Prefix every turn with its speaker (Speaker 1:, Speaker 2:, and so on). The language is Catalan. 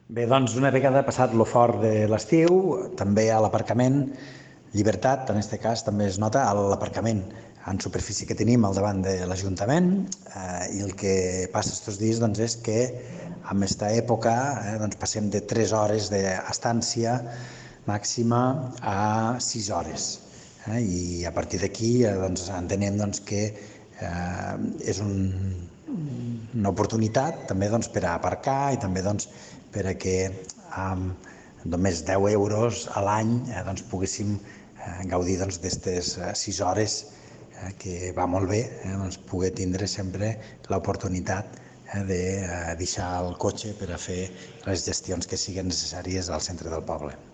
Speaker 1: Bé, doncs una vegada passat lo fort de l'estiu, també a l'aparcament, llibertat, en aquest cas també es nota a l'aparcament en superfície que tenim al davant de l'Ajuntament, i el que passa aquests dies doncs, és que en aquesta època doncs, passem de 3 hores d'estància màxima a 6 hores. I a partir d'aquí doncs, entenem doncs, que és una oportunitat també doncs, per a aparcar i també doncs, per a que amb només 10 euros a l'any doncs, poguéssim gaudir d'aquestes 6 hores que va molt bé doncs, poder tindre sempre l'oportunitat de deixar el cotxe per a fer les gestions que siguin necessàries al centre del poble.